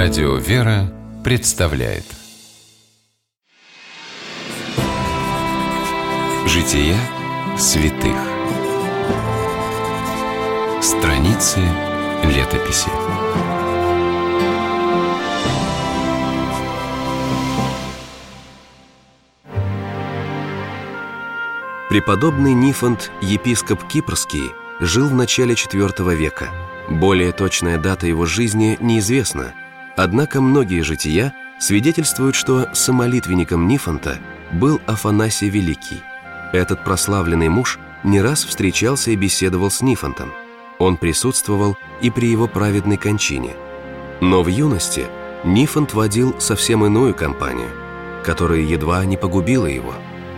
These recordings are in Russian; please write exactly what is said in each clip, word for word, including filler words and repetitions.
Радио «Вера» представляет Жития святых. Страницы летописи. Преподобный Нифонт, епископ Кипрский, жил в начале четвёртого века. Более точная дата его жизни неизвестна, однако многие жития свидетельствуют, что самолитвенником Нифонта был Афанасий Великий. Этот прославленный муж не раз встречался и беседовал с Нифонтом. Он присутствовал и при его праведной кончине. Но в юности Нифонт водил совсем иную компанию, которая едва не погубила его.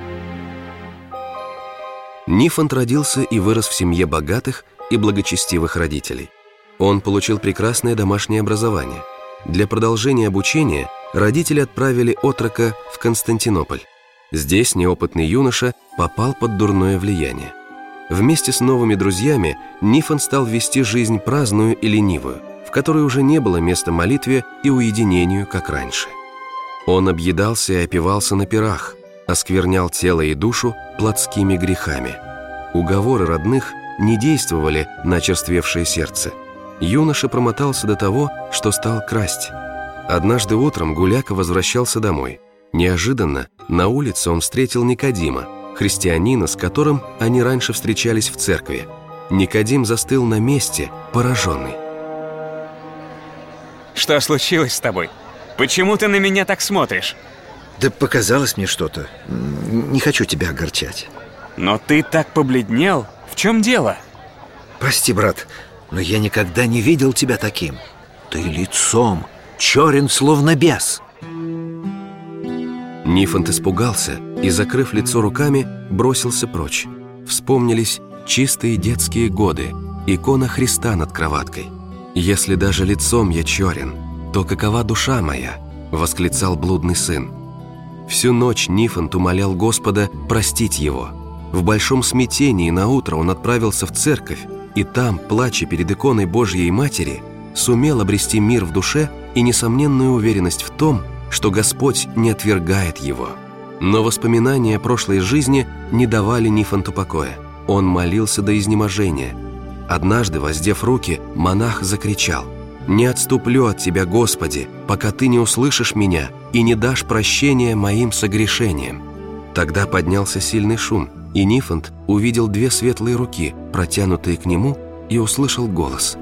Нифонт родился и вырос в семье богатых и благочестивых родителей. Он получил прекрасное домашнее образование. Для продолжения обучения родители отправили отрока в Константинополь. Здесь неопытный юноша попал под дурное влияние. Вместе с новыми друзьями Нифонт стал вести жизнь праздную и ленивую, в которой уже не было места молитве и уединению, как раньше. Он объедался и опивался на пирах, осквернял тело и душу плотскими грехами. Уговоры родных не действовали на очерствевшее сердце. Юноша промотался до того, что стал красть. Однажды утром гуляка возвращался домой. Неожиданно на улице он встретил Никодима, христианина, с которым они раньше встречались в церкви. Никодим застыл на месте, пораженный. Что случилось с тобой? Почему ты на меня так смотришь? Да показалось мне что-то. Не хочу тебя огорчать. Но ты так побледнел. В чем дело? Прости, брат, но я никогда не видел тебя таким. Ты лицом черен, словно бес. Нифонт испугался и, закрыв лицо руками, бросился прочь. Вспомнились чистые детские годы, икона Христа над кроваткой. «Если даже лицом я черен, то какова душа моя?» — восклицал блудный сын. Всю ночь Нифонт умолял Господа простить его. В большом смятении наутро он отправился в церковь, и там, плача перед иконой Божьей Матери, сумел обрести мир в душе и несомненную уверенность в том, что Господь не отвергает его. Но воспоминания о прошлой жизни не давали Нифонту покоя. Он молился до изнеможения. Однажды, воздев руки, монах закричал: «Не отступлю от Тебя, Господи, пока Ты не услышишь меня и не дашь прощения моим согрешениям». Тогда поднялся сильный шум, и Нифонт увидел две светлые руки, протянутые к нему, и услышал голос: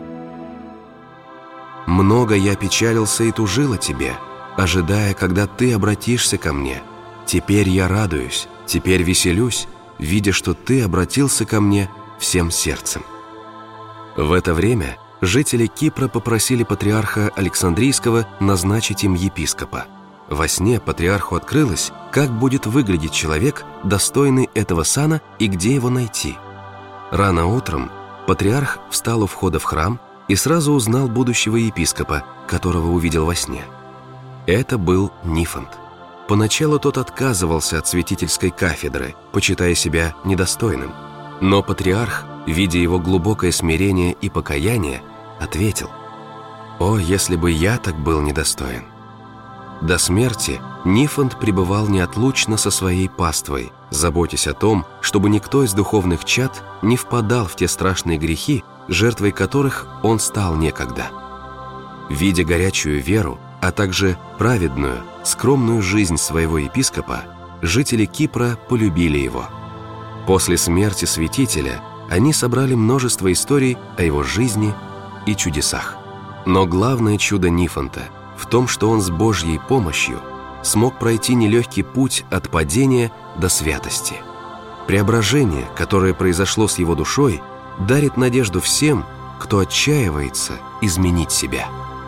«Много я печалился и тужил о Тебе, ожидая, когда Ты обратишься ко мне. Теперь я радуюсь, теперь веселюсь, видя, что Ты обратился ко мне всем сердцем». В это время жители Кипра попросили патриарха Александрийского назначить им епископа. Во сне патриарху открылось, как будет выглядеть человек, достойный этого сана, и где его найти. Рано утром патриарх встал у входа в храм и сразу узнал будущего епископа, которого увидел во сне. Это был Нифонт. Поначалу тот отказывался от святительской кафедры, почитая себя недостойным. Но патриарх, видя его глубокое смирение и покаяние, ответил: «О, если бы я так был недостоин!» До смерти Нифонт пребывал неотлучно со своей паствой, заботясь о том, чтобы никто из духовных чад не впадал в те страшные грехи, жертвой которых он стал некогда. Видя горячую веру, а также праведную, скромную жизнь своего епископа, жители Кипра полюбили его. После смерти святителя они собрали множество историй о его жизни и чудесах. Но главное чудо Нифонта в том, что он с Божьей помощью смог пройти нелегкий путь от падения до святости. Преображение, которое произошло с его душой, дарит надежду всем, кто отчаивается изменить себя.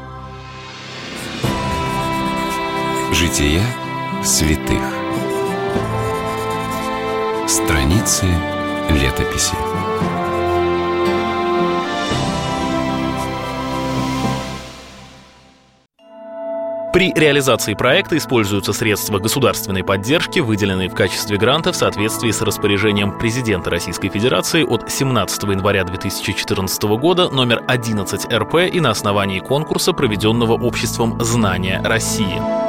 Жития святых. Страницы летописи. При реализации проекта используются средства государственной поддержки, выделенные в качестве гранта в соответствии с распоряжением президента Российской Федерации от семнадцатого января две тысячи четырнадцатого года номер одиннадцать эр пэ и на основании конкурса, проведенного обществом «Знания России».